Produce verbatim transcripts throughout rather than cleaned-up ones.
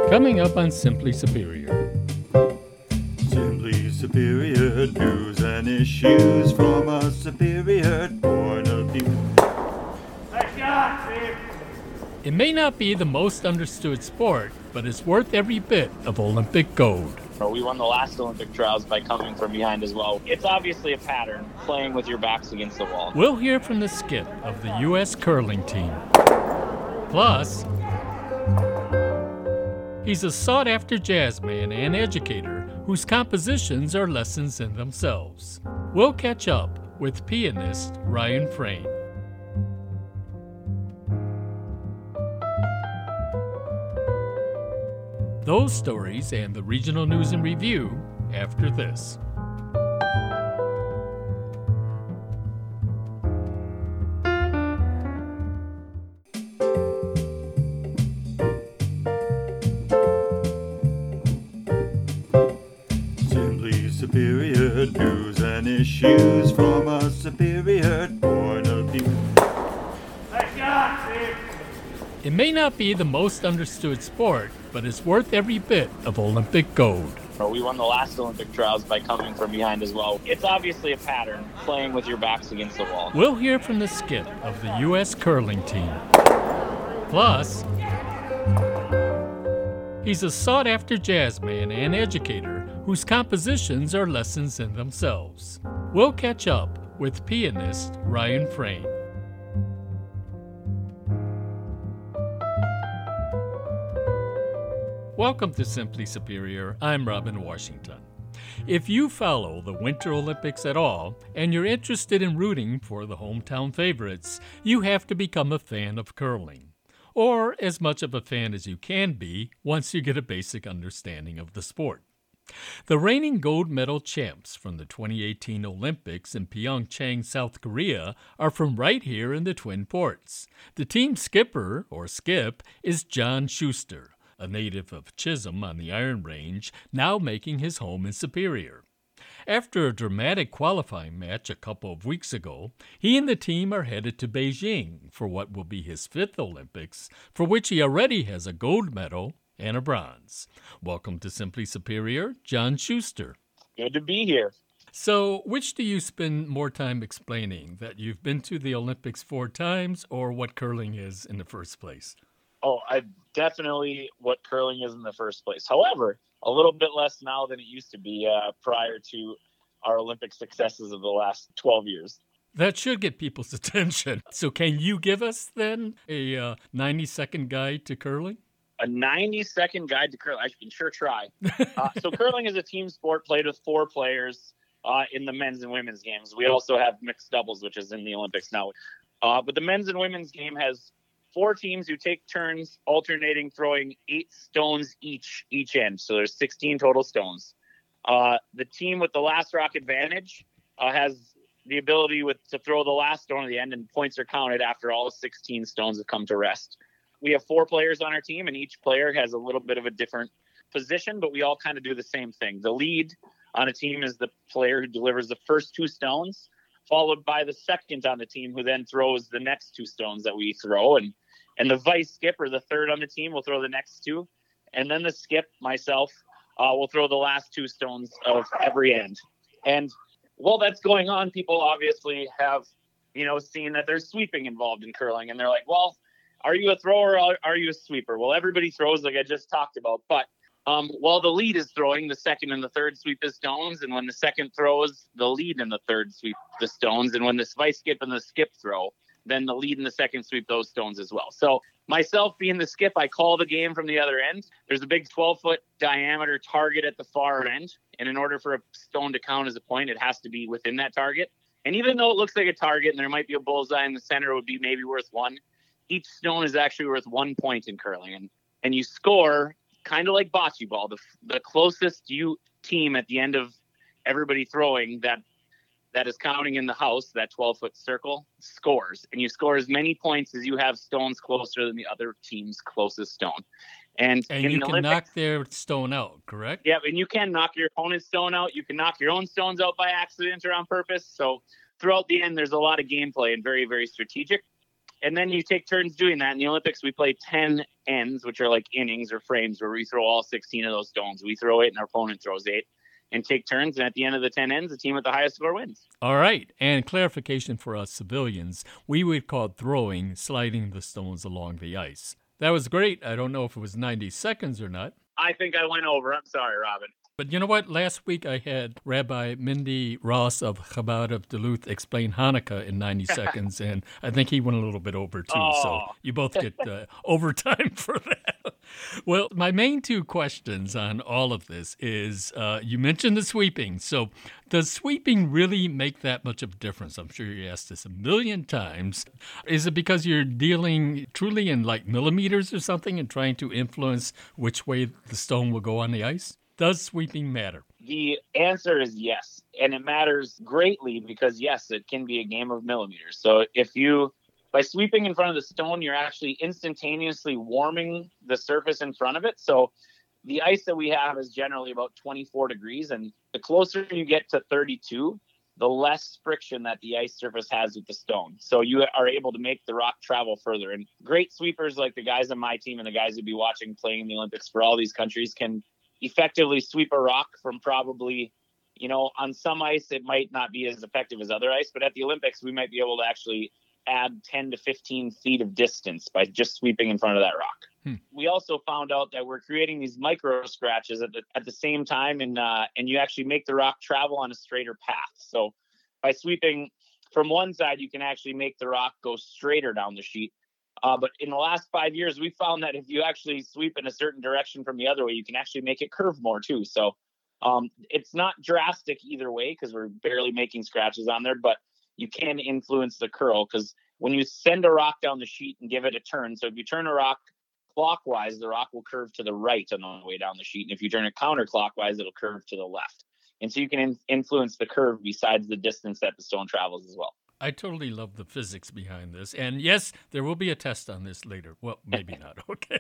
Coming up on Simply Superior. Simply Superior news and issues from a superior point of view. It may not be the most understood sport, but it's worth every bit of Olympic gold. We won the last Olympic trials by coming from behind as well. It's obviously a pattern, playing with your backs against the wall. We'll hear from the skip of the U S curling team. Plus, he's a sought-after jazz man and educator whose compositions are lessons in themselves. We'll catch up with pianist Ryan Frayne. Those stories and the regional news and review after this. Simply Superior news and issues from a superior point of view. It may not be the most understood sport, but it's worth every bit of Olympic gold. We won the last Olympic trials by coming from behind as well. It's obviously a pattern, playing with your backs against the wall. We'll hear from the skip of the U S curling team. Plus, he's a sought-after jazz man and educator whose compositions are lessons in themselves. We'll catch up with pianist Ryan Frayne. Welcome to Simply Superior. I'm Robin Washington. If you follow the Winter Olympics at all, and you're interested in rooting for the hometown favorites, you have to become a fan of curling. Or as much of a fan as you can be once you get a basic understanding of the sport. The reigning gold medal champs from the twenty eighteen Olympics in Pyeongchang, South Korea, are from right here in the Twin Ports. The team skipper, or skip, is John Schuster, a native of Chisholm on the Iron Range, now making his home in Superior. After a dramatic qualifying match a couple of weeks ago, he and the team are headed to Beijing for what will be his fifth Olympics, for which he already has a gold medal and a bronze. Welcome to Simply Superior, John Schuster. Good to be here. So, which do you spend more time explaining, that you've been to the Olympics four times, or what curling is in the first place? Oh, I definitely what curling is in the first place. However, a little bit less now than it used to be uh, prior to our Olympic successes of the last twelve years. That should get people's attention. So can you give us then a uh, ninety-second guide to curling? A ninety-second guide to curling? I can sure try. uh, so curling is a team sport played with four players uh, in the men's and women's games. We also have mixed doubles, which is in the Olympics now. Uh, but the men's and women's game has four teams who take turns alternating throwing eight stones each each end. So there's sixteen total stones. Uh, the team with the last rock advantage uh, has the ability with to throw the last stone at the end, and points are counted after all sixteen stones have come to rest. We have four players on our team, and each player has a little bit of a different position, but we all kind of do the same thing. The lead on a team is the player who delivers the first two stones, followed by the second on the team, who then throws the next two stones that we throw. And and the vice skipper, the third on the team, will throw the next two. And then the skip, myself, uh, will throw the last two stones of every end. And while that's going on, people obviously have, you know, seen that there's sweeping involved in curling. And they're like, well, are you a thrower or are you a sweeper? Well, everybody throws, like I just talked about. But um, while the lead is throwing, the second and the third sweep the stones. And when the second throws, the lead and the third sweep the stones. And when the vice skip and the skip throw, then the lead and the second sweep those stones as well. So myself being the skip, I call the game from the other end. There's a big twelve-foot diameter target at the far end. And in order for a stone to count as a point, it has to be within that target. And even though it looks like a target and there might be a bullseye in the center, it would be maybe worth one, each stone is actually worth one point in curling. And and you score kind of like bocce ball. The, the closest you team at the end of everybody throwing that that is counting in the house, that twelve-foot circle, scores. And you score as many points as you have stones closer than the other team's closest stone. And, and you can Olympics, knock their stone out, correct? Yeah, and you can knock your opponent's stone out. You can knock your own stones out by accident or on purpose. So throughout the end, there's a lot of gameplay and very, very strategic. And then you take turns doing that. In the Olympics, we play ten ends, which are like innings or frames, where we throw all sixteen of those stones. We throw eight and our opponent throws eight, and take turns. And at the end of the ten ends, the team with the highest score wins. All right. And clarification for us civilians, we would call throwing sliding the stones along the ice. That was great. I don't know if it was ninety seconds or not. I think I went over. I'm sorry, Robin. But you know what? Last week I had Rabbi Mindy Ross of Chabad of Duluth explain Hanukkah in ninety seconds, and I think he went a little bit over too. Oh. So you both get uh, overtime for that. Well, my main two questions on all of this is uh, you mentioned the sweeping. So does sweeping really make that much of a difference? I'm sure you asked this a million times. Is it because you're dealing truly in like millimeters or something and trying to influence which way the stone will go on the ice? Does sweeping matter? The answer is yes. And it matters greatly because, yes, it can be a game of millimeters. So if you, by sweeping in front of the stone, you're actually instantaneously warming the surface in front of it. So the ice that we have is generally about twenty-four degrees. And the closer you get to thirty-two, the less friction that the ice surface has with the stone. So you are able to make the rock travel further. And great sweepers like the guys on my team and the guys who'd be watching playing in the Olympics for all these countries can effectively sweep a rock from probably, you know, on some ice, it might not be as effective as other ice, but at the Olympics, we might be able to actually add ten to fifteen feet of distance by just sweeping in front of that rock. Hmm. We also found out that we're creating these micro scratches at the, at the same time, and, uh, and you actually make the rock travel on a straighter path. So by sweeping from one side, you can actually make the rock go straighter down the sheet. Uh, but in the last five years, we found that if you actually sweep in a certain direction from the other way, you can actually make it curve more too. So um, it's not drastic either way because we're barely making scratches on there, but you can influence the curl because when you send a rock down the sheet and give it a turn, so if you turn a rock clockwise, the rock will curve to the right on the way down the sheet. And if you turn it counterclockwise, it'll curve to the left. And so you can in- influence the curve besides the distance that the stone travels as well. I totally love the physics behind this. And yes, there will be a test on this later. Well, maybe not. Okay.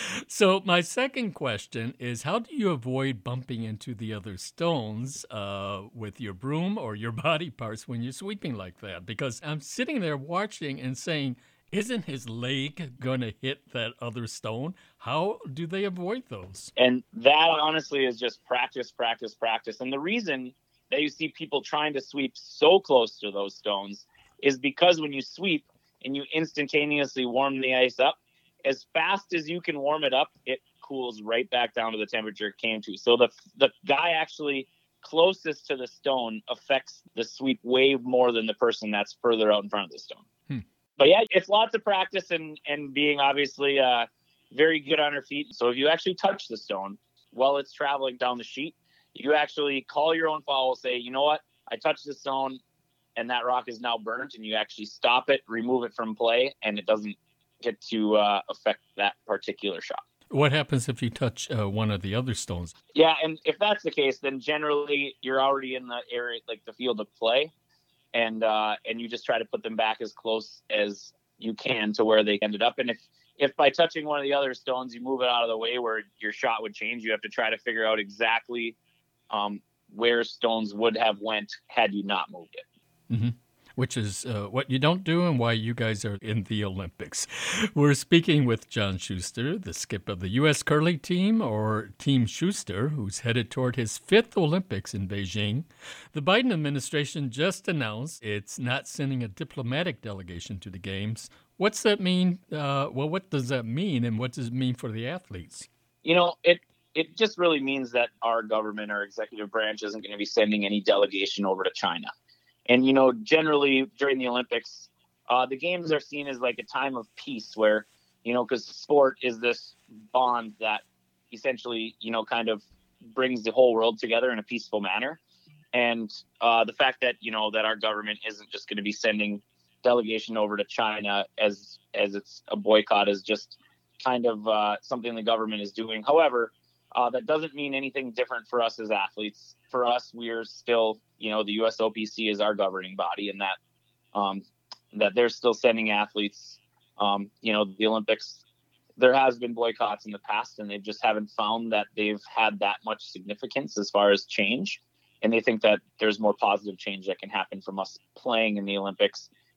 So my second question is, how do you avoid bumping into the other stones uh, with your broom or your body parts when you're sweeping like that? Because I'm sitting there watching and saying, isn't his leg going to hit that other stone? How do they avoid those? And that honestly is just practice, practice, practice. And the reason that you see people trying to sweep so close to those stones is because when you sweep and you instantaneously warm the ice up, as fast as you can warm it up, it cools right back down to the temperature it came to. So the the guy actually closest to the stone affects the sweep way more than the person that's further out in front of the stone. Hmm. But yeah, it's lots of practice and, and being obviously uh, very good on our feet. So if you actually touch the stone while it's traveling down the sheet, you actually call your own foul, say, you know what, I touched the stone and that rock is now burnt, and you actually stop it, remove it from play, and it doesn't get to uh, affect that particular shot. What happens if you touch uh, one of the other stones? Yeah, and if that's the case, then generally you're already in the area, like the field of play, and uh, and you just try to put them back as close as you can to where they ended up. And if, if by touching one of the other stones, you move it out of the way where your shot would change, you have to try to figure out exactly um, where stones would have went had you not moved it. Mm-hmm. Which is uh, what you don't do and why you guys are in the Olympics. We're speaking with John Shuster, the skip of the U S curling team, or Team Shuster, who's headed toward his fifth Olympics in Beijing. The Biden administration just announced it's not sending a diplomatic delegation to the Games. What's that mean? Uh, well, what does that mean, and what does it mean for the athletes? You know, it it just really means that our government, our executive branch, isn't going to be sending any delegation over to China. And, you know, generally during the Olympics, uh, the games are seen as like a time of peace where, you know, because sport is this bond that essentially, you know, kind of brings the whole world together in a peaceful manner. And uh, the fact that, you know, that our government isn't just going to be sending delegation over to China as as it's a boycott is just kind of uh, something the government is doing. However, uh, that doesn't mean anything different for us as athletes. For us, we're still, you know, the U S O P C is our governing body, and that um, that they're still sending athletes. Um, you know, the Olympics, there has been boycotts in the past, and they just haven't found that they've had that much significance as far as change. And they think that there's more positive change that can happen from us playing in the Olympics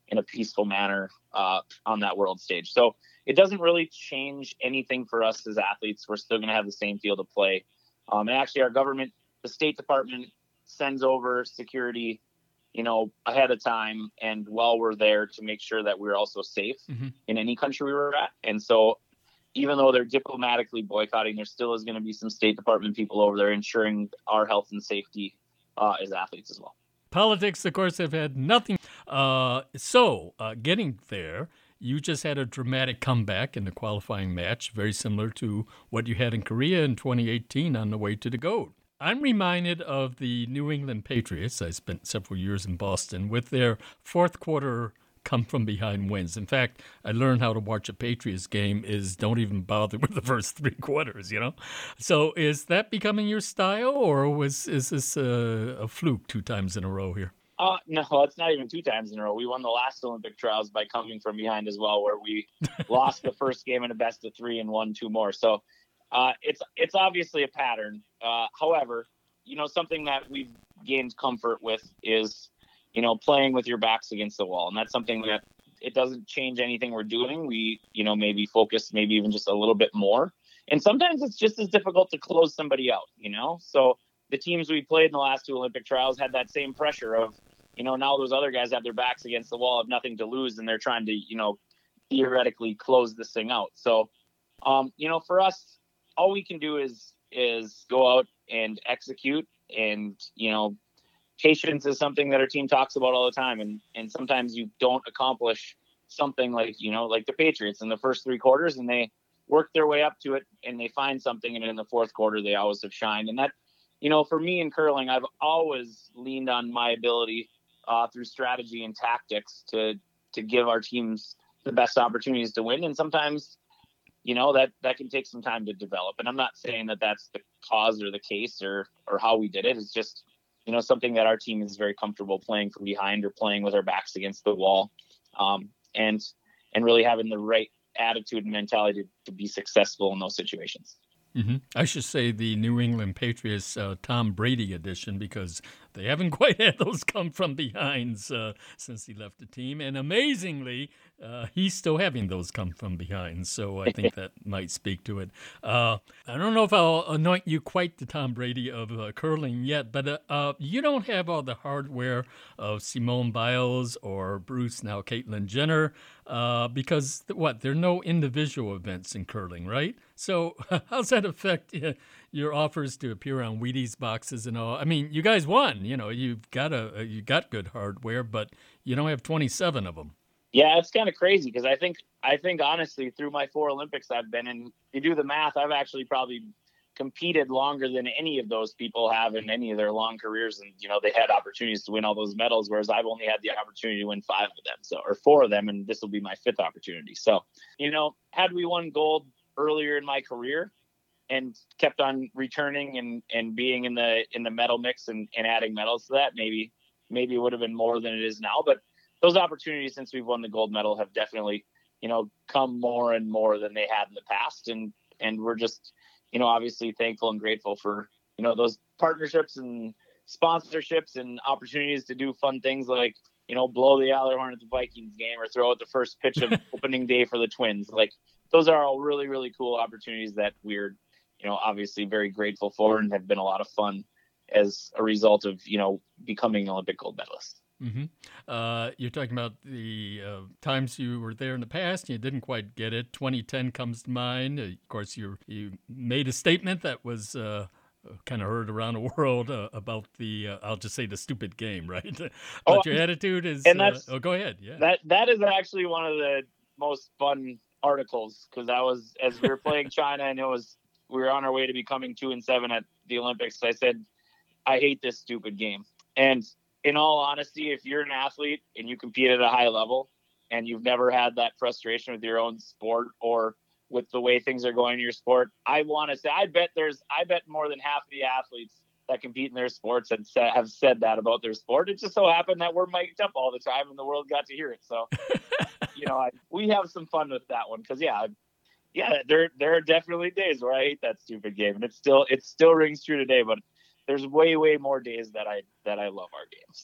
in a peaceful manner uh, on that world stage. So it doesn't really change anything for us as athletes. We're still going to have the same field of play. Um, and actually our government, the State Department sends over security, you know, ahead of time and while we're there to make sure that we're also safe mm-hmm. in any country we were at. And so even though they're diplomatically boycotting, there still is going to be some State Department people over there ensuring our health and safety uh, as athletes as well. Politics, of course, have had nothing. Uh, so uh, getting there, you just had a dramatic comeback in the qualifying match, very similar to what you had in Korea in twenty eighteen on the way to the gold. I'm reminded of the New England Patriots. I spent several years in Boston with their fourth quarter come-from-behind wins. In fact, I learned how to watch a Patriots game is don't even bother with the first three quarters, you know? So is that becoming your style, or was is this a, a fluke two times in a row here? Uh, no, it's not even two times in a row. We won the last Olympic trials by coming from behind as well, where we lost the first game in a best of three and won two more. So uh, it's it's obviously a pattern. Uh, however, you know, something that we've gained comfort with is, you know, playing with your backs against the wall. And that's something that it doesn't change anything we're doing. We, you know, maybe focus maybe even just a little bit more. And sometimes it's just as difficult to close somebody out, you know? So the teams we played in the last two Olympic trials had that same pressure of, you know, now those other guys have their backs against the wall, have nothing to lose, and they're trying to, you know, theoretically close this thing out. So, um, you know, for us, all we can do is, is go out and execute. And, you know, patience is something that our team talks about all the time. And, and sometimes you don't accomplish something like, you know, like the Patriots in the first three quarters, and they work their way up to it and they find something. And in the fourth quarter, they always have shined. And that, you know, for me in curling, I've always leaned on my ability uh, through strategy and tactics to, to give our teams the best opportunities to win. And sometimes, you know, that, that can take some time to develop. And I'm not saying that that's the cause or the case or, or how we did it. It's just, you know, something that our team is very comfortable playing from behind or playing with our backs against the wall, um, and, and really having the right attitude and mentality to, to be successful in those situations. Mm-hmm. I should say the New England Patriots uh, Tom Brady edition, because they haven't quite had those come from behinds uh, since he left the team. And amazingly, uh, he's still having those come from behind. So I think that might speak to it. Uh, I don't know if I'll anoint you quite the Tom Brady of uh, curling yet, but uh, uh, you don't have all the hardware of Simone Biles or Bruce, now Caitlyn Jenner, uh, because, what, there are no individual events in curling, right? So how's that affect uh, your offers to appear on Wheaties boxes and all? I mean, you guys won. You know, you've got a you got good hardware, but you don't have twenty-seven of them. Yeah, it's kind of crazy because I think I think honestly, through my four Olympics I've been in, you do the math, I've actually probably competed longer than any of those people have in any of their long careers, and you know they had opportunities to win all those medals, whereas I've only had the opportunity to win five of them, so or four of them, and this will be my fifth opportunity. So, you know, had we won gold earlier in my career and kept on returning and, and being in the in the medal mix and, and adding medals to that, maybe maybe it would have been more than it is now. But those opportunities since we've won the gold medal have definitely, you know, come more and more than they had in the past. And and we're just, you know, obviously thankful and grateful for, you know, those partnerships and sponsorships and opportunities to do fun things like, you know, blow the Allerhorn at the Vikings game or throw out the first pitch of opening day for the Twins. Like, those are all really, really cool opportunities that we're, you know, obviously very grateful for and have been a lot of fun as a result of, you know, becoming an Olympic gold medalist. Mm-hmm. Uh, you're talking about the uh, times you were there in the past and you didn't quite get it. twenty ten comes to mind. Uh, of course, you you made a statement that was uh, kind of heard around the world uh, about the, uh, I'll just say the stupid game, right? But oh, your attitude is, and that's, uh, oh, go ahead. Yeah. That That is actually one of the most fun articles, because I was, as we were playing China and it was, we were on our way to becoming two and seven at the Olympics. I said, I hate this stupid game. And in all honesty, if you're an athlete and you compete at a high level and you've never had that frustration with your own sport or with the way things are going in your sport, I want to say, I bet there's, I bet more than half of the athletes that compete in their sports and have said that about their sport. It just so happened that we're mic'd up all the time and the world got to hear it. So, you know, I, we have some fun with that one. Cause yeah, yeah, there, there are definitely days where I hate that stupid game, and it still, it still rings true today, but there's way, way more days that I, that I love our game. So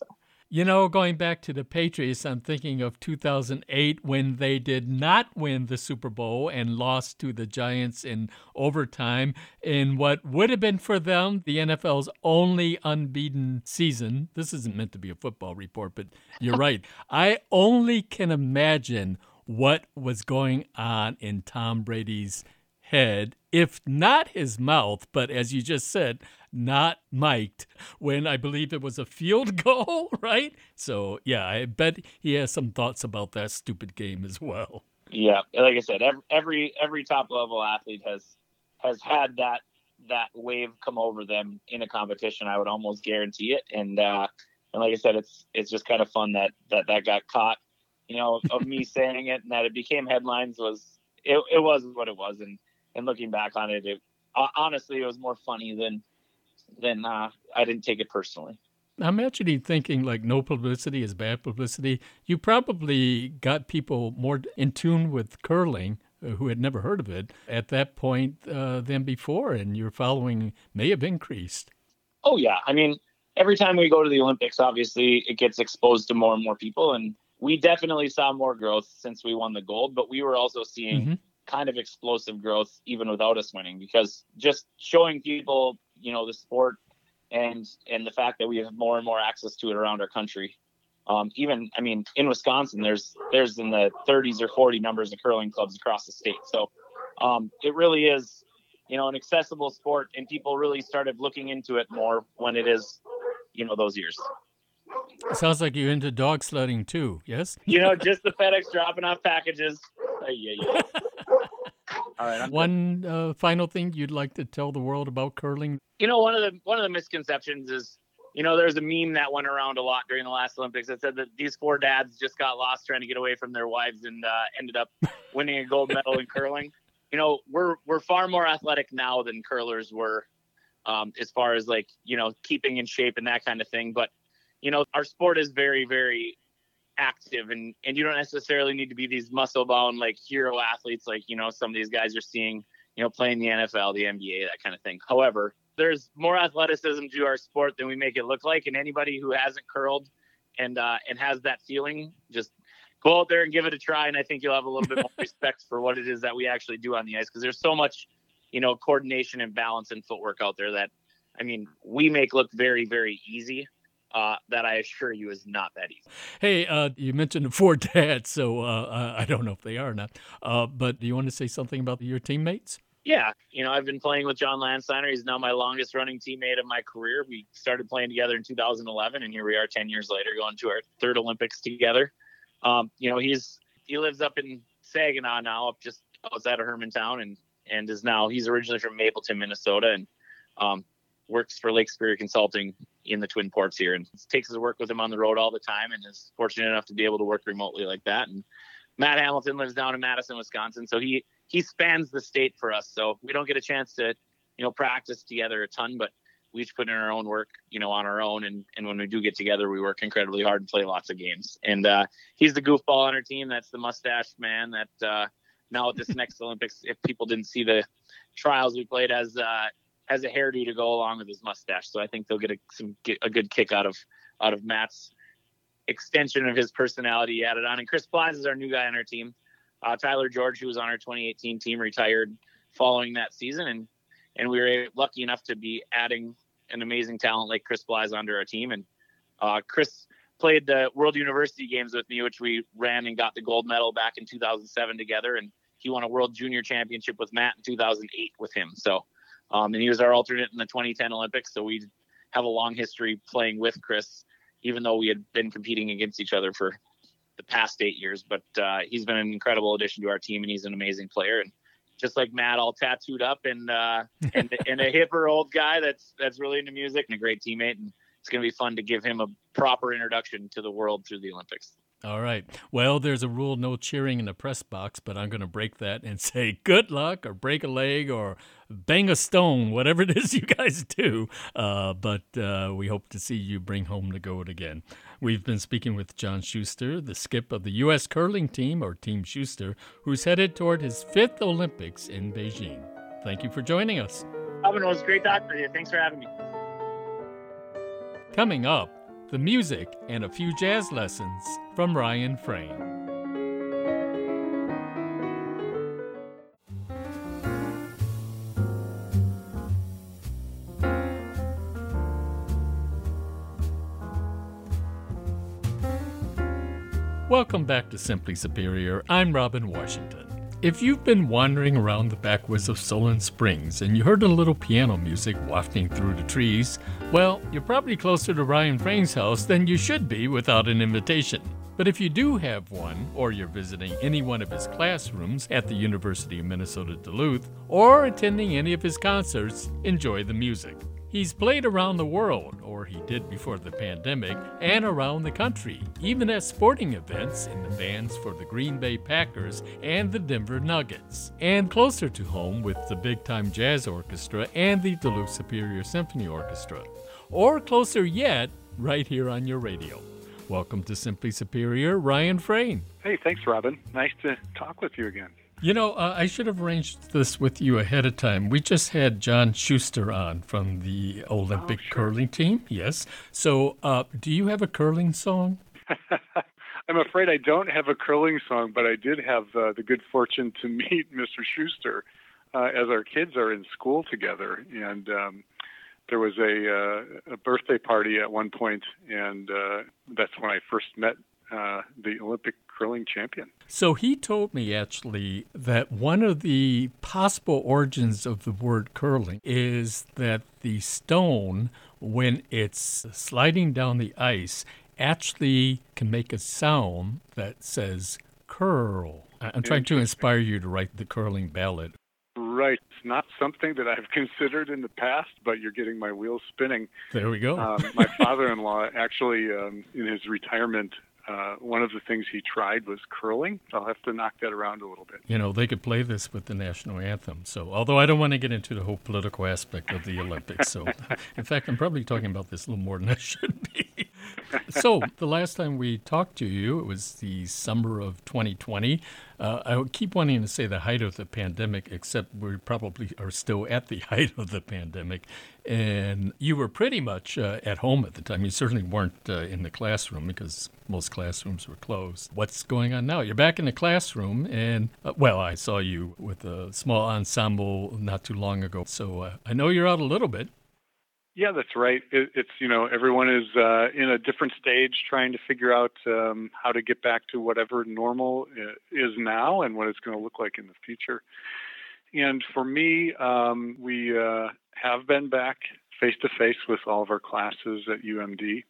You know, going back to the Patriots, I'm thinking of two thousand eight when they did not win the Super Bowl and lost to the Giants in overtime in what would have been for them the N F L's only unbeaten season. This isn't meant to be a football report, but you're right. I only can imagine what was going on in Tom Brady's head, if not his mouth, but as you just said, not mic'd, when I believe it was a field goal, right? So, yeah, I bet he has some thoughts about that stupid game as well. Yeah, like I said, every every, every top-level athlete has has had that that wave come over them in a competition. I would almost guarantee it. And uh, and like I said, it's it's just kind of fun that that, that got caught, you know, of me saying it and that it became headlines. Was it, it was what it was. And, and looking back on it, it uh, honestly, it was more funny than then uh, I didn't take it personally. I'm actually thinking like no publicity is bad publicity. You probably got people more in tune with curling uh, who had never heard of it at that point uh, than before, and your following may have increased. Oh, yeah. I mean, every time we go to the Olympics, obviously it gets exposed to more and more people, and we definitely saw more growth since we won the gold, but we were also seeing mm-hmm. kind of explosive growth even without us winning, because just showing people, you know, the sport and and the fact that we have more and more access to it around our country. Um, even, I mean, in Wisconsin, there's there's in the thirties or forty numbers of curling clubs across the state. So um, it really is, you know, an accessible sport, and people really started looking into it more when it is, you know, those years. Sounds like you're into dog sledding too, yes? You know, just the FedEx dropping off packages. Uh, yeah, yeah. All right. I'm one uh, final thing you'd like to tell the world about curling? You know, one of the one of the misconceptions is, you know, there's a meme that went around a lot during the last Olympics that said that these four dads just got lost trying to get away from their wives and uh, ended up winning a gold medal in curling. You know, we're we're far more athletic now than curlers were, um, as far as like, you know, keeping in shape and that kind of thing. But, you know, our sport is very, very active, and, and you don't necessarily need to be these muscle bound, like hero athletes, like, you know, some of these guys are seeing, you know, playing the N F L, the N B A, that kind of thing. However, there's more athleticism to our sport than we make it look like. And anybody who hasn't curled and, uh, and has that feeling, just go out there and give it a try. And I think you'll have a little bit more respect for what it is that we actually do on the ice. Cause there's so much, you know, coordination and balance and footwork out there that, I mean, we make look very, very easy. Uh, that I assure you is not that easy. Hey, uh, you mentioned the four dads, so uh, I don't know if they are or not. Uh, but do you want to say something about your teammates? Yeah. You know, I've been playing with John Landsteiner. He's now my longest running teammate of my career. We started playing together in two thousand eleven, and here we are ten years later going to our third Olympics together. Um, you know, he's he lives up in Saginaw now, up just outside of Hermantown, and, and is now, he's originally from Mapleton, Minnesota, and um, works for Lake Superior Consulting in the Twin Ports here, and takes his work with him on the road all the time, and is fortunate enough to be able to work remotely like that. And Matt Hamilton lives down in Madison, Wisconsin, so he he spans the state for us. So we don't get a chance to, you know, practice together a ton, but we each put in our own work, you know, on our own. And, and when we do get together, we work incredibly hard and play lots of games. And uh, he's the goofball on our team. That's the mustached man that uh, now at this next Olympics, if people didn't see the trials, we played as uh, as a hairdo to go along with his mustache. So I think they'll get a, some get a good kick out of out of Matt's extension of his personality added on. And Chris Plies is our new guy on our team. Uh, Tyler George, who was on our twenty eighteen team, retired following that season, and and we were lucky enough to be adding an amazing talent like Chris Plies onto our team. And uh, Chris played the World University Games with me, which we ran and got the gold medal back in two thousand seven together, and he won a World Junior Championship with Matt in two thousand eight with him. So, um, and he was our alternate in the twenty ten Olympics, so we have a long history playing with Chris, even though we had been competing against each other for the past eight years, but uh, he's been an incredible addition to our team, and he's an amazing player. And just like Matt, all tattooed up and uh, and, and a hipper old guy that's that's really into music and a great teammate. And it's going to be fun to give him a proper introduction to the world through the Olympics. All right. Well, there's a rule, no cheering in the press box, but I'm going to break that and say good luck or break a leg or bang a stone, whatever it is you guys do. Uh, but uh, we hope to see you bring home the gold again. We've been speaking with John Shuster, the skip of the U S curling team, or Team Shuster, who's headed toward his fifth Olympics in Beijing. Thank you for joining us. Robin, it was great talking to you. Thanks for having me. Coming up, the music, and a few jazz lessons from Ryan Frayne. Welcome back to Simply Superior. I'm Robin Washington. If you've been wandering around the backwoods of Solon Springs and you heard a little piano music wafting through the trees, well, you're probably closer to Ryan Frayne's house than you should be without an invitation. But if you do have one, or you're visiting any one of his classrooms at the University of Minnesota Duluth, or attending any of his concerts, enjoy the music. He's played around the world, or he did before the pandemic, and around the country, even at sporting events in the bands for the Green Bay Packers and the Denver Nuggets, and closer to home with the Big Time Jazz Orchestra and the Duluth Superior Symphony Orchestra, or closer yet, right here on your radio. Welcome to Simply Superior, Ryan Frayne. Hey, thanks, Robin. Nice to talk with you again. You know, uh, I should have arranged this with you ahead of time. We just had John Schuster on from the Olympic oh, sure. curling team. Yes. So uh, do you have a curling song? I'm afraid I don't have a curling song, but I did have uh, the good fortune to meet Mister Schuster uh, as our kids are in school together. And um, there was a, uh, a birthday party at one point, and uh, that's when I first met uh, the Olympic curling champion. So he told me actually that one of the possible origins of the word curling is that the stone, when it's sliding down the ice, actually can make a sound that says curl. I'm trying to inspire you to write the curling ballad. Right. It's not something that I've considered in the past, but you're getting my wheels spinning. There we go. um, my father-in-law actually, um, in his retirement, Uh, one of the things he tried was curling. I'll have to knock that around a little bit. You know, they could play this with the national anthem. So, although I don't want to get into the whole political aspect of the Olympics. So, in fact, I'm probably talking about this a little more than I should be. So, the last time we talked to you, it was the summer of twenty twenty. Uh, I keep wanting to say the height of the pandemic, except we probably are still at the height of the pandemic. And you were pretty much uh, at home at the time. You certainly weren't uh, in the classroom because most classrooms were closed. What's going on now? You're back in the classroom, and, uh, well, I saw you with a small ensemble not too long ago. So uh, I know you're out a little bit. Yeah, that's right. It, it's, you know, everyone is uh, in a different stage trying to figure out um, how to get back to whatever normal is now and what it's going to look like in the future. And for me, um, we uh, have been back face-to-face with all of our classes at U M D.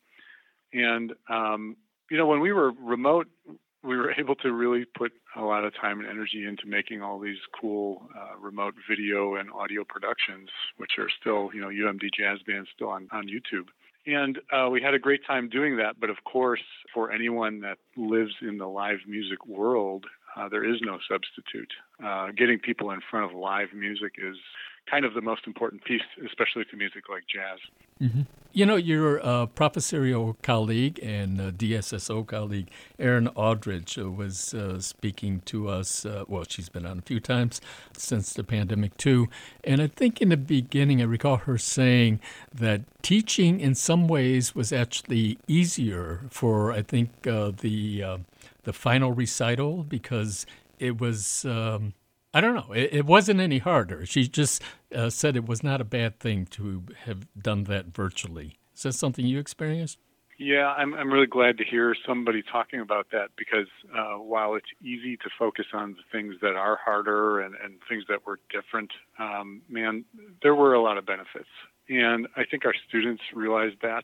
And, um, you know, when we were remote, we were able to really put a lot of time and energy into making all these cool uh, remote video and audio productions, which are still, you know, U M D Jazz Band still on, on YouTube. And uh, we had a great time doing that. But of course, for anyone that lives in the live music world, uh, there is no substitute. Uh, getting people in front of live music is kind of the most important piece, especially to music like jazz. Mm-hmm. You know, your uh, professorial colleague and uh, D S S O colleague, Erin Aldridge, uh, was uh, speaking to us. Uh, well, she's been on a few times since the pandemic, too. And I think in the beginning, I recall her saying that teaching in some ways was actually easier for, I think, uh, the, uh, the final recital because it was... Um, I don't know. It, it wasn't any harder. She just uh, said it was not a bad thing to have done that virtually. Is that something you experienced? Yeah, I'm I'm really glad to hear somebody talking about that because uh, while it's easy to focus on the things that are harder and, and things that were different, um, man, there were a lot of benefits. And I think our students realized that.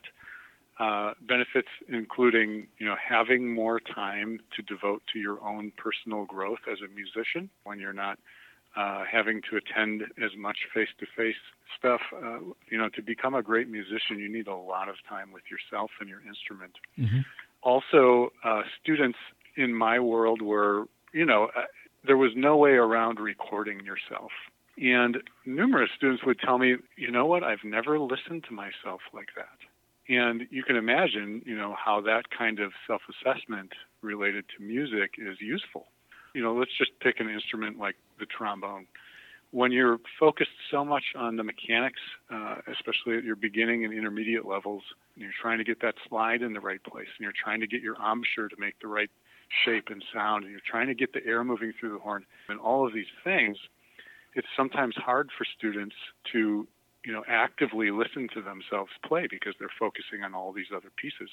Uh, benefits including, you know, having more time to devote to your own personal growth as a musician when you're not uh, having to attend as much face-to-face stuff. Uh, you know, to become a great musician, you need a lot of time with yourself and your instrument. Mm-hmm. Also, uh, students in my world were, you know, uh, there was no way around recording yourself. And numerous students would tell me, you know what, I've never listened to myself like that. And you can imagine, you know, how that kind of self-assessment related to music is useful. You know, let's just pick an instrument like the trombone. when you're focused so much on the mechanics, uh, especially at your beginning and intermediate levels, and you're trying to get that slide in the right place, and you're trying to get your embouchure to make the right shape and sound, and you're trying to get the air moving through the horn, and all of these things, it's sometimes hard for students to, you know, actively listen to themselves play because they're focusing on all these other pieces.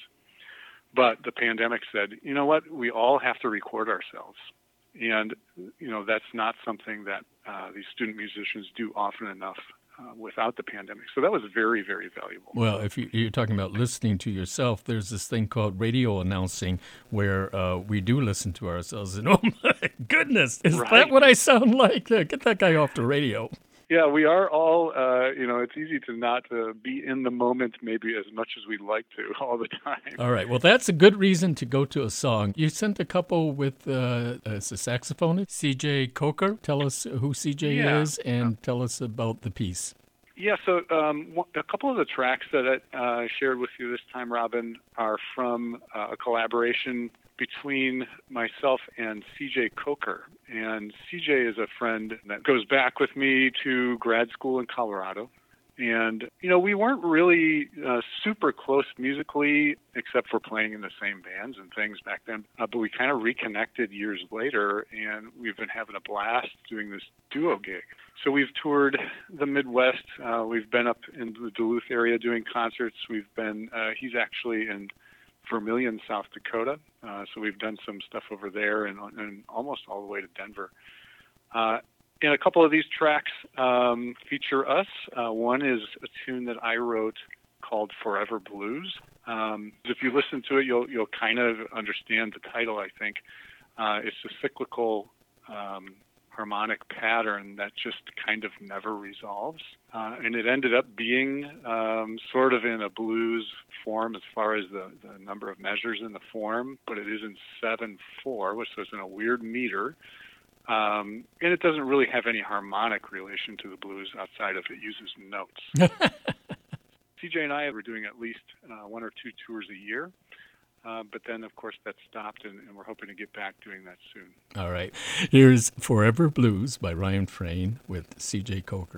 But the pandemic said, you know what, we all have to record ourselves. And, you know, that's not something that uh, these student musicians do often enough uh, without the pandemic. So that was very, very valuable. Well, if you, you're talking about listening to yourself, there's this thing called radio announcing where uh, we do listen to ourselves. And oh, my goodness, is Right. that what I sound like? Uh, get that guy off the radio. Yeah, we are all, uh, you know, it's easy to not uh, be in the moment maybe as much as we'd like to all the time. All right. Well, that's a good reason to go to a song. You sent a couple with uh, as a saxophonist, C J Coker. Tell us who C J Yeah. is and tell us about the piece. Yeah, so um, a couple of the tracks that I uh, shared with you this time, Robin, are from uh, a collaboration between myself and C J Coker. And C J is a friend that goes back with me to grad school in Colorado. And, you know, we weren't really uh, super close musically, except for playing in the same bands and things back then. Uh, but we kind of reconnected years later, and we've been having a blast doing this duo gig. So we've toured the Midwest. Uh, we've been up in the Duluth area doing concerts. We've been, uh, he's actually in Vermilion, South Dakota. Uh, so we've done some stuff over there and, and almost all the way to Denver. Uh, and a couple of these tracks um, feature us. Uh, one is a tune that I wrote called Forever Blues. Um, if you listen to it, you'll you'll kind of understand the title, I think. Uh, it's a cyclical um, harmonic pattern that just kind of never resolves. Uh, and it ended up being um, sort of in a blues form as far as the, the number of measures in the form, but it is in seven four, which is in a weird meter. Um, and it doesn't really have any harmonic relation to the blues outside of it uses notes. C J and I were doing at least uh, one or two tours a year. Uh, but then, of course, that stopped, and, and we're hoping to get back doing that soon. All right. Here's Forever Blues by Ryan Frayne with C J Coker.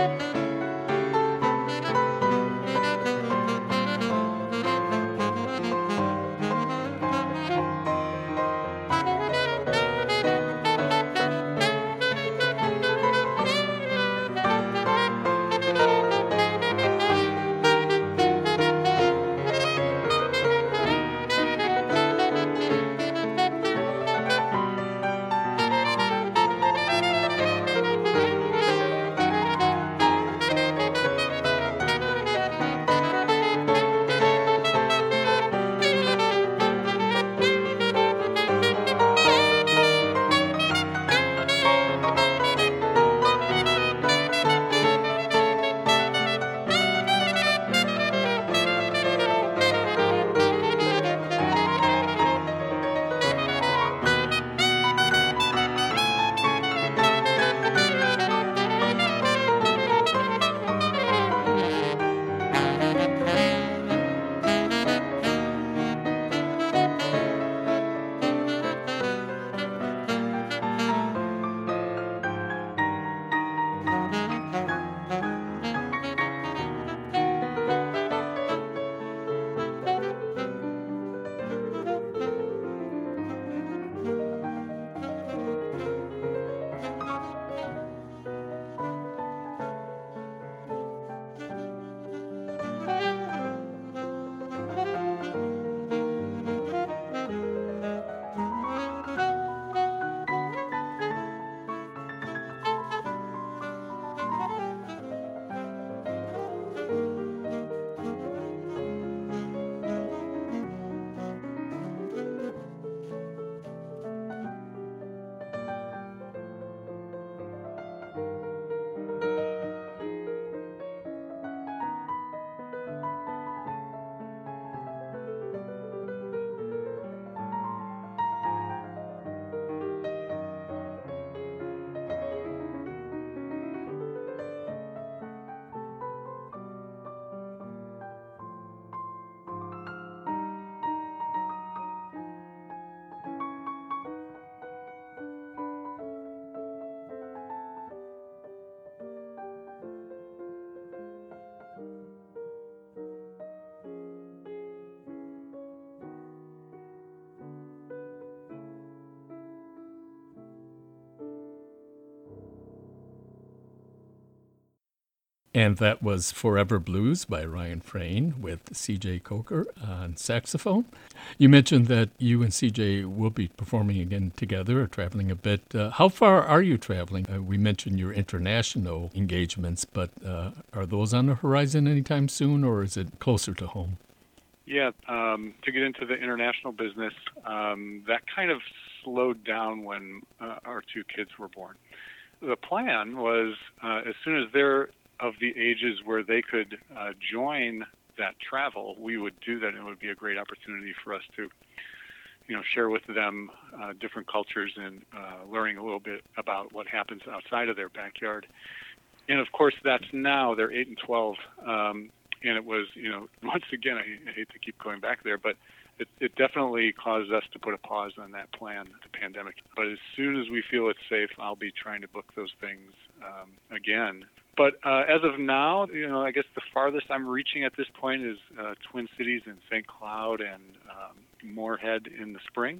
And that was Forever Blues by Ryan Frayne with C J Coker on saxophone. You mentioned that you and C J will be performing again together or traveling a bit. Uh, how far are you traveling? Uh, we mentioned your international engagements, but uh, are those on the horizon anytime soon, or is it closer to home? Yeah, um, to get into the international business, um, that kind of slowed down when uh, our two kids were born. The plan was uh, as soon as they're of the ages where they could uh, join that travel, we would do that, and it would be a great opportunity for us to, you know, share with them uh, different cultures and uh, learning a little bit about what happens outside of their backyard. And of course, that's now, they're eight and twelve, um, and it was, you know, once again, I, I hate to keep going back there, but it, it definitely caused us to put a pause on that plan, the pandemic. But as soon as we feel it's safe, I'll be trying to book those things um, again. But uh, as of now, you know, I guess the farthest I'm reaching at this point is uh, Twin Cities and Saint Cloud and um, Moorhead in the spring.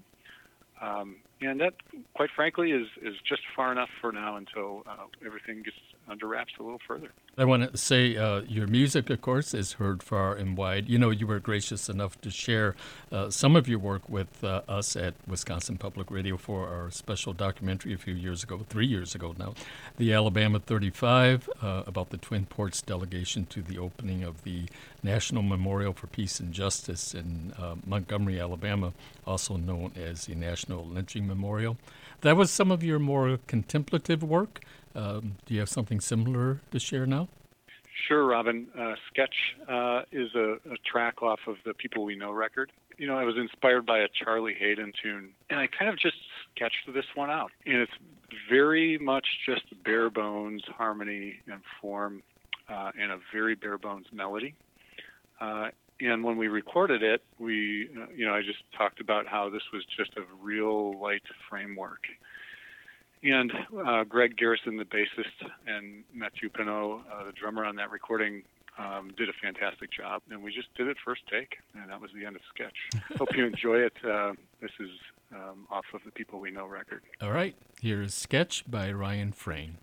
Um, and that, quite frankly, is, is just far enough for now until uh, everything gets under wraps a little further. I want to say uh, your music, of course, is heard far and wide. You know, you were gracious enough to share uh, some of your work with uh, us at Wisconsin Public Radio for our special documentary a few years ago, three years ago now, the Alabama thirty-five, uh, about the Twin Ports delegation to the opening of the National Memorial for Peace and Justice in uh, Montgomery, Alabama, also known as the National Lynching Memorial. That was some of your more contemplative work. Um, do you have something similar to share now? Sure, Robin. Uh, Sketch uh, is a, a track off of the People We Know record. You know, I was inspired by a Charlie Hayden tune, and I kind of just sketched this one out. And it's very much just bare bones harmony and form uh, and a very bare bones melody. Uh, and when we recorded it, we, uh, you know, I just talked about how this was just a real light framework. and uh, Greg Garrison, the bassist, and Mathieu Pinot, uh, the drummer on that recording, um, did a fantastic job. And we just did it first take, and that was the end of Sketch. Hope you enjoy it. Uh, this is um, off of the People We Know record. All right, here is Sketch by Ryan Frayne.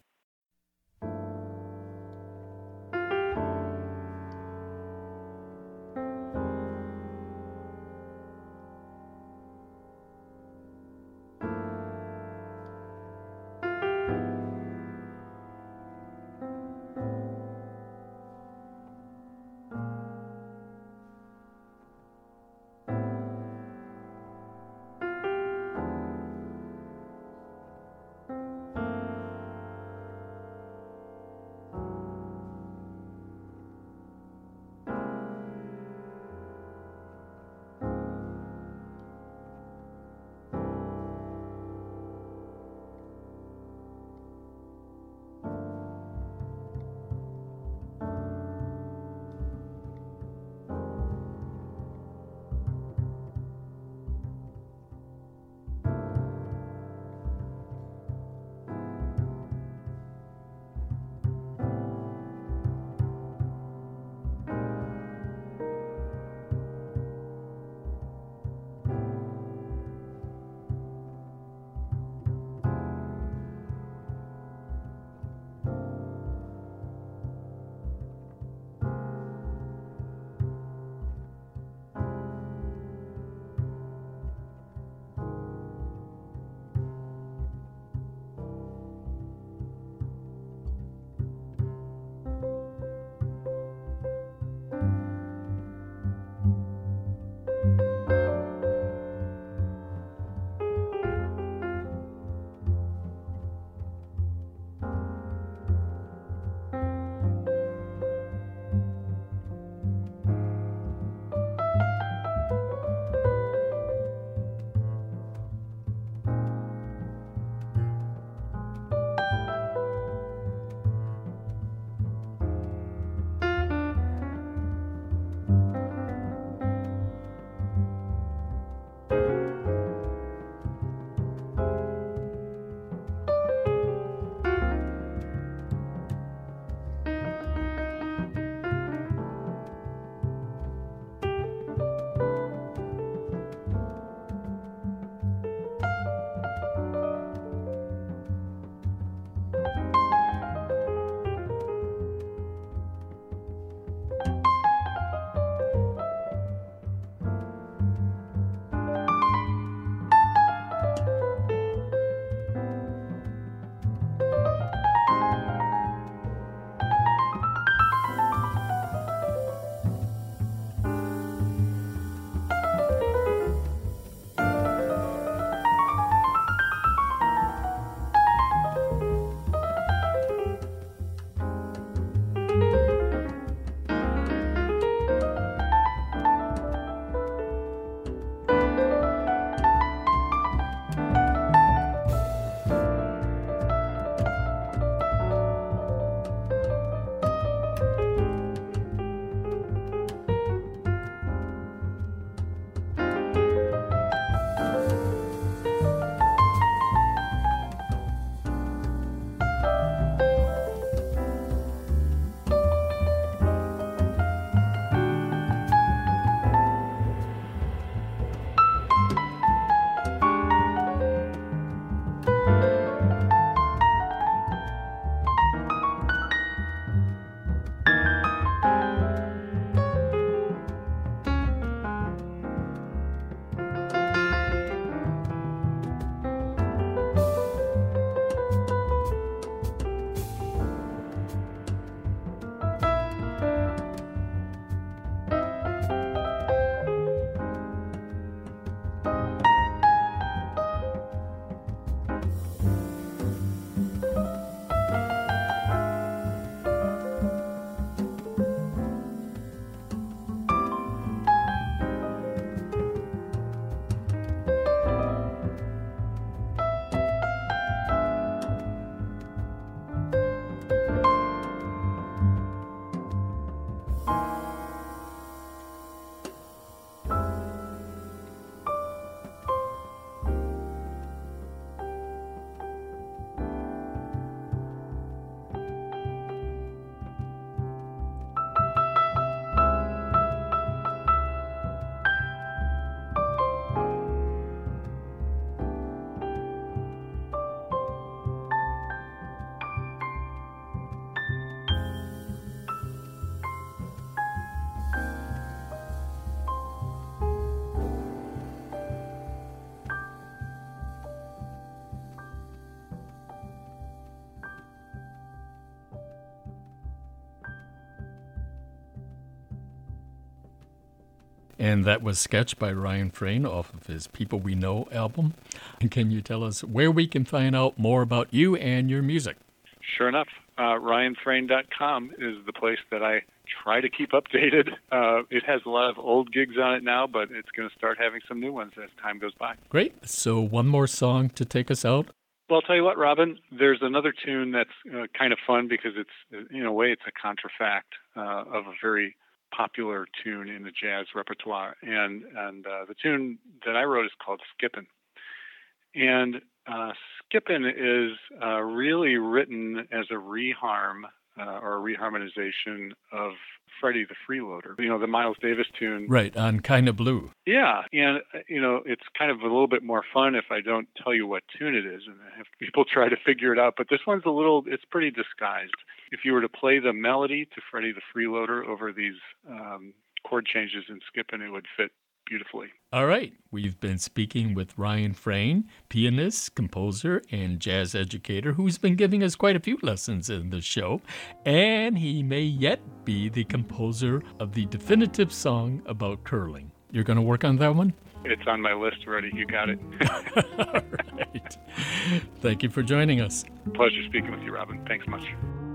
And that was sketched by Ryan Frayne off of his People We Know album. And can you tell us where we can find out more about you and your music? Sure enough, uh, ryan frayne dot com is the place that I try to keep updated. Uh, it has a lot of old gigs on it now, but it's going to start having some new ones as time goes by. Great. So one more song to take us out. Well, I'll tell you what, Robin, there's another tune that's uh, kind of fun because it's, in a way, it's a contrafact uh, of a very popular tune in the jazz repertoire. And, and uh, the tune that I wrote is called Skippin'. And uh, Skippin' is uh, really written as a reharm uh, or a reharmonization of Freddie the Freeloader, you know, the Miles Davis tune. Right, on Kinda Blue. Yeah, and, you know, it's kind of a little bit more fun if I don't tell you what tune it is and have people try to figure it out. But this one's a little, it's pretty disguised. If you were to play the melody to Freddie the Freeloader over these um, chord changes in Skippin', it would fit beautifully. All right. We've been speaking with Ryan Frayne, pianist, composer, and jazz educator who's been giving us quite a few lessons in the show. And he may yet be the composer of the definitive song about curling. You're going to work on that one? It's on my list already. You got it. All right. Thank you for joining us. Pleasure speaking with you, Robin. Thanks much.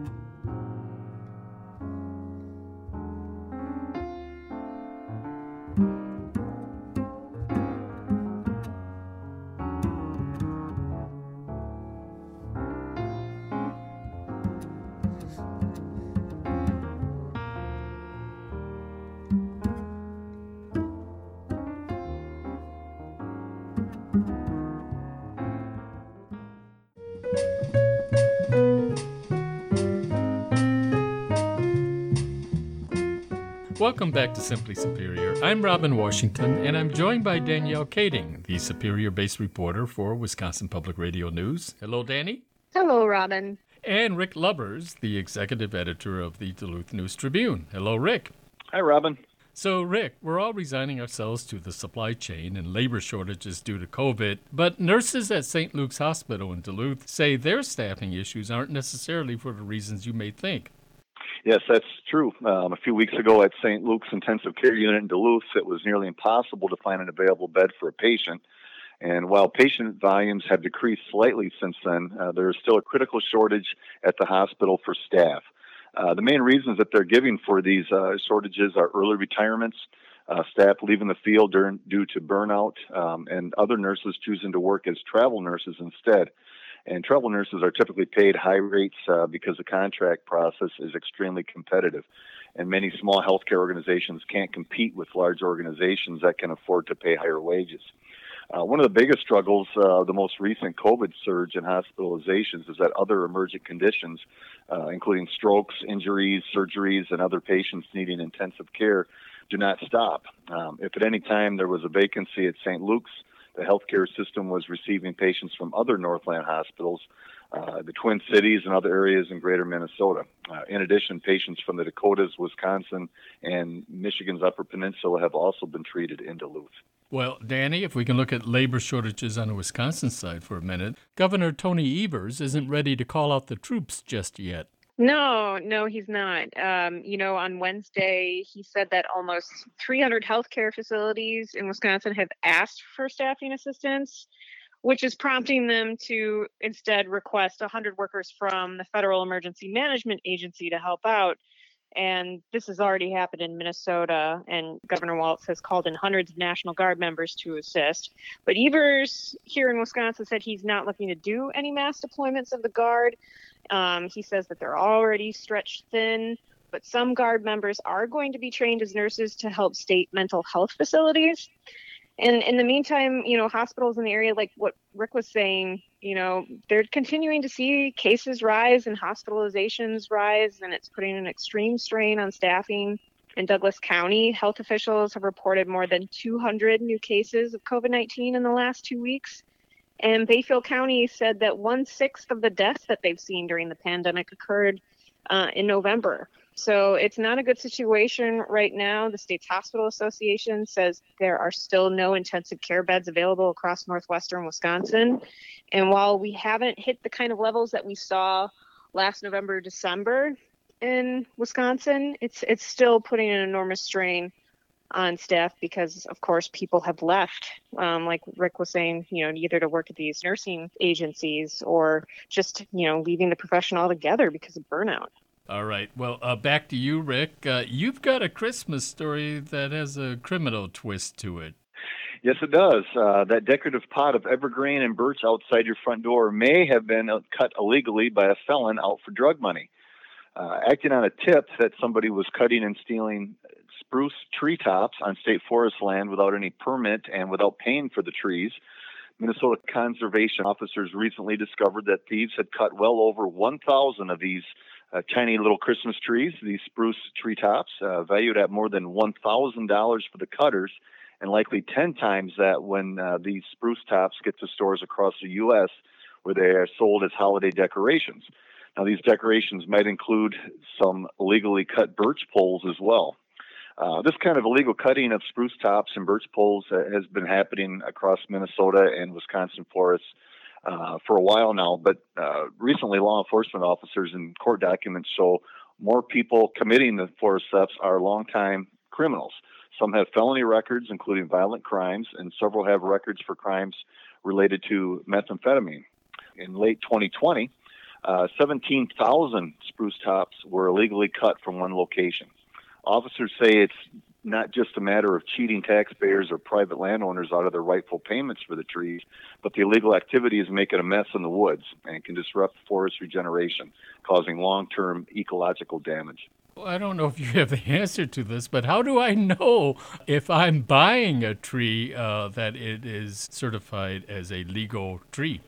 Welcome back to Simply Superior. I'm Robin Washington, and I'm joined by Danielle Kading, the Superior-based reporter for Wisconsin Public Radio News. Hello, Danny. Hello, Robin. And Rick Lubbers, the executive editor of the Duluth News-Tribune. Hello, Rick. Hi, Robin. So, Rick, we're all resigning ourselves to the supply chain and labor shortages due to COVID, but nurses at Saint Luke's Hospital in Duluth say their staffing issues aren't necessarily for the reasons you may think. Yes, that's true. Um, a few weeks ago at Saint Luke's Intensive Care Unit in Duluth, it was nearly impossible to find an available bed for a patient. And while patient volumes have decreased slightly since then, uh, there is still a critical shortage at the hospital for staff. Uh, the main reasons that they're giving for these uh, shortages are early retirements, uh, staff leaving the field during, due to burnout, um, and other nurses choosing to work as travel nurses instead. And travel nurses are typically paid high rates uh, because the contract process is extremely competitive. And many small healthcare organizations can't compete with large organizations that can afford to pay higher wages. Uh, one of the biggest struggles, uh, the most recent COVID surge in hospitalizations, is that other emergent conditions, uh, including strokes, injuries, surgeries, and other patients needing intensive care, do not stop. Um, if at any time there was a vacancy at Saint Luke's, the healthcare system was receiving patients from other Northland hospitals, uh, the Twin Cities, and other areas in greater Minnesota. Uh, in addition, patients from the Dakotas, Wisconsin, and Michigan's Upper Peninsula have also been treated in Duluth. Well, Danny, if we can look at labor shortages on the Wisconsin side for a minute, Governor Tony Evers isn't ready to call out the troops just yet. No, no, he's not. Um, you know, on Wednesday, he said that almost three hundred healthcare facilities in Wisconsin have asked for staffing assistance, which is prompting them to instead request one hundred workers from the Federal Emergency Management Agency to help out. And this has already happened in Minnesota, and Governor Walz has called in hundreds of National Guard members to assist. But Evers here in Wisconsin said he's not looking to do any mass deployments of the Guard. Um, he says that they're already stretched thin, but some Guard members are going to be trained as nurses to help state mental health facilities. And in the meantime, you know, hospitals in the area, like what Rick was saying, you know, they're continuing to see cases rise and hospitalizations rise, and it's putting an extreme strain on staffing. In Douglas County, health officials have reported more than two hundred new cases of COVID nineteen in the last two weeks. And Bayfield County said that one-sixth of the deaths that they've seen during the pandemic occurred uh, in November. So it's not a good situation right now. The state's hospital association says there are still no intensive care beds available across northwestern Wisconsin. And while we haven't hit the kind of levels that we saw last November, December in Wisconsin, it's it's still putting an enormous strain on staff because, of course, people have left, um, like Rick was saying, you know, either to work at these nursing agencies or just, you know, leaving the profession altogether because of burnout. All right. Well, uh, back to you, Rick. Uh, you've got a Christmas story that has a criminal twist to it. Yes, it does. Uh, that decorative pot of evergreen and birch outside your front door may have been cut illegally by a felon out for drug money. Uh, acting on a tip that somebody was cutting and stealing spruce treetops on state forest land without any permit and without paying for the trees, Minnesota conservation officers recently discovered that thieves had cut well over one thousand of these uh, tiny little Christmas trees, these spruce treetops, uh, valued at more than one thousand dollars for the cutters, and likely ten times that when uh, these spruce tops get to stores across the U S where they are sold as holiday decorations. Now, these decorations might include some illegally cut birch poles as well. Uh, this kind of illegal cutting of spruce tops and birch poles uh, has been happening across Minnesota and Wisconsin forests uh, for a while now, but uh, recently law enforcement officers and court documents show more people committing the forest thefts are longtime criminals. Some have felony records, including violent crimes, and several have records for crimes related to methamphetamine. In late twenty twenty, uh, seventeen thousand spruce tops were illegally cut from one location. Officers say it's not just a matter of cheating taxpayers or private landowners out of their rightful payments for the trees, but the illegal activity is making a mess in the woods and can disrupt forest regeneration, causing long-term ecological damage. Well, I don't know if you have the answer to this, but how do I know if I'm buying a tree uh, that it is certified as a legal tree?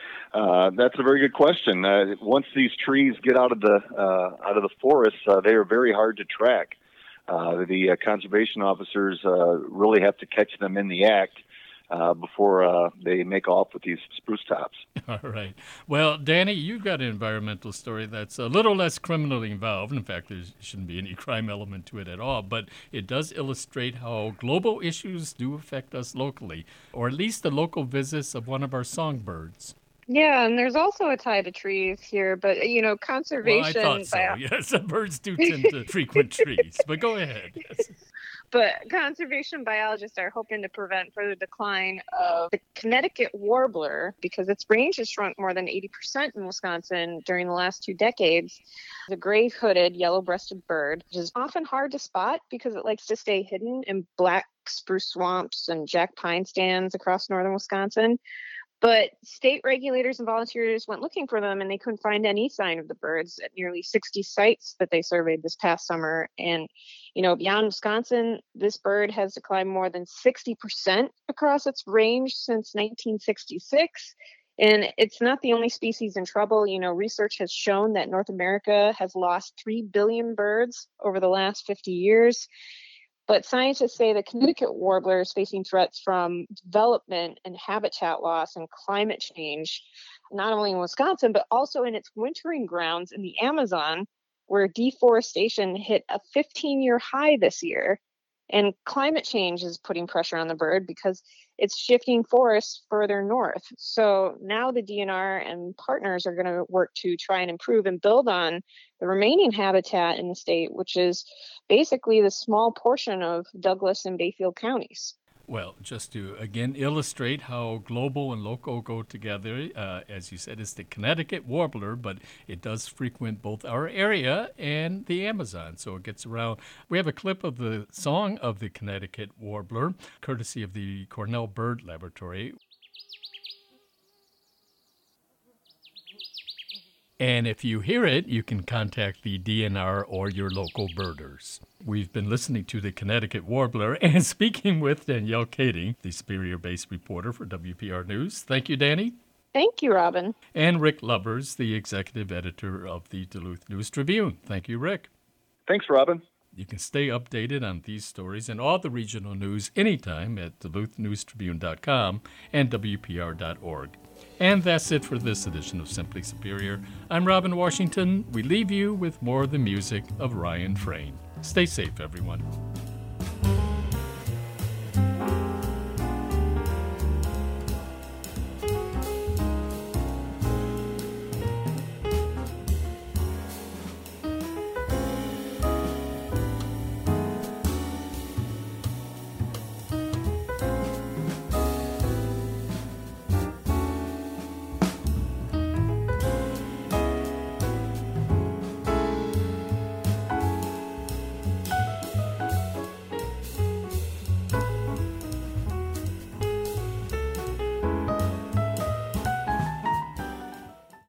Uh, that's a very good question. Uh, once these trees get out of the uh, out of the forest, uh, they are very hard to track. Uh, the uh, conservation officers uh, really have to catch them in the act uh, before uh, they make off with these spruce tops. All right. Well, Danny, you've got an environmental story that's a little less criminally involved. In fact, there shouldn't be any crime element to it at all, but it does illustrate how global issues do affect us locally, or at least the local visits of one of our songbirds. Yeah, and there's also a tie to trees here, but, you know, conservation... Well, I thought so, bio- yes. The birds do tend to frequent trees, but go ahead. Yes. But conservation biologists are hoping to prevent further decline of the Connecticut warbler because its range has shrunk more than eighty percent in Wisconsin during the last two decades. The gray-hooded, yellow-breasted bird, which is often hard to spot because it likes to stay hidden in black spruce swamps and jack pine stands across northern Wisconsin. But state regulators and volunteers went looking for them, and they couldn't find any sign of the birds at nearly sixty sites that they surveyed this past summer. And, you know, beyond Wisconsin, this bird has declined more than sixty percent across its range since nineteen sixty-six. And it's not the only species in trouble. You know, research has shown that North America has lost three billion birds over the last fifty years. But scientists say the Connecticut warbler is facing threats from development and habitat loss and climate change, not only in Wisconsin, but also in its wintering grounds in the Amazon, where deforestation hit a fifteen-year high this year. And climate change is putting pressure on the bird because it's shifting forests further north. So now the D N R and partners are going to work to try and improve and build on the remaining habitat in the state, which is basically the small portion of Douglas and Bayfield counties. Well, just to again illustrate how global and local go together, uh, as you said, it's the Connecticut warbler, but it does frequent both our area and the Amazon, so it gets around. We have a clip of the song of the Connecticut warbler, courtesy of the Cornell Bird Laboratory. And if you hear it, you can contact the D N R or your local birders. We've been listening to the Connecticut warbler and speaking with Danielle Kading, the Superior-based reporter for W P R News. Thank you, Danny. Thank you, Robin. And Rick Lubbers, the executive editor of the Duluth News Tribune. Thank you, Rick. Thanks, Robin. You can stay updated on these stories and all the regional news anytime at Duluth News Tribune dot com and W P R dot org. And that's it for this edition of Simply Superior. I'm Robin Washington. We leave you with more of the music of Ryan Frayne. Stay safe, everyone.